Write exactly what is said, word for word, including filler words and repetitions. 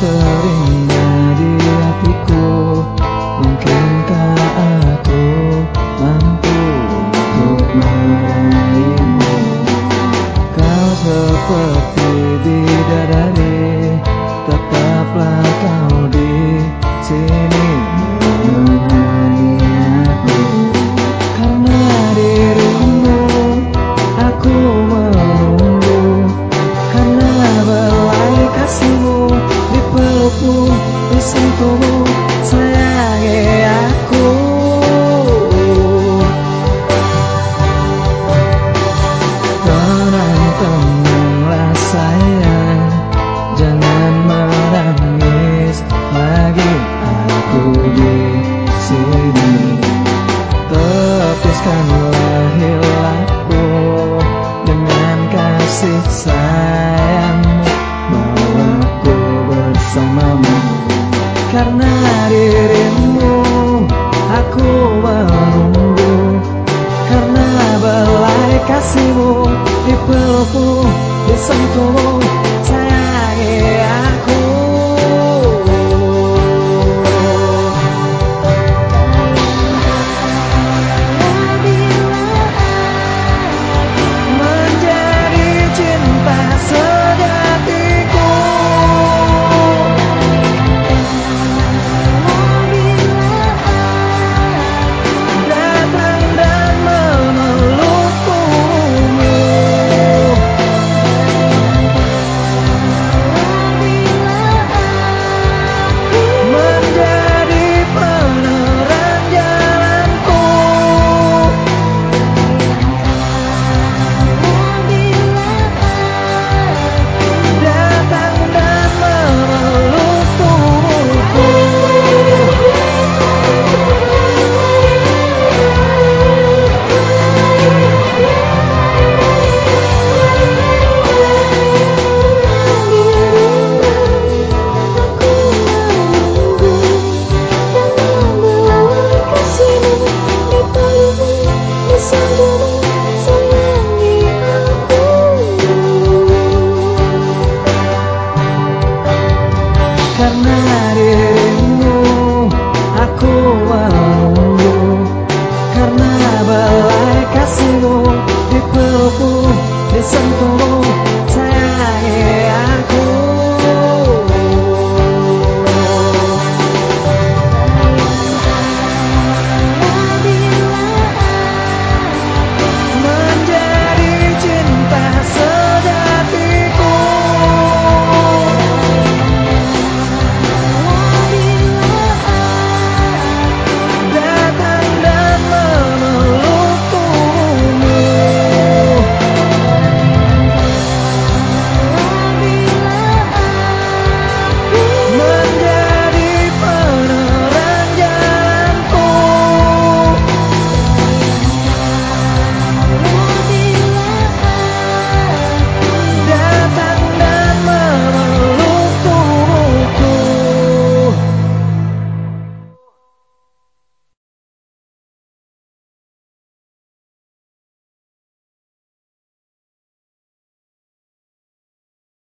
terindah di hatiku. Mungkinkah aku mampu untuk meraihmu? Kau seperti bidadari, tetaplah kau di sini menemani aku. Karena dirimu aku menunggu, karena belai kasihmu dipelukmu, disentuhmu, sayangi aku. Tenang-tenanglah sayang, jangan menangis lagi, aku di sini. Tepuskanlah hilangku dengan kasih sayangmu, bawaku bersamamu. Karena dirimu aku menunggu, karena belai kasihmu dipelukmu, disentuhmu,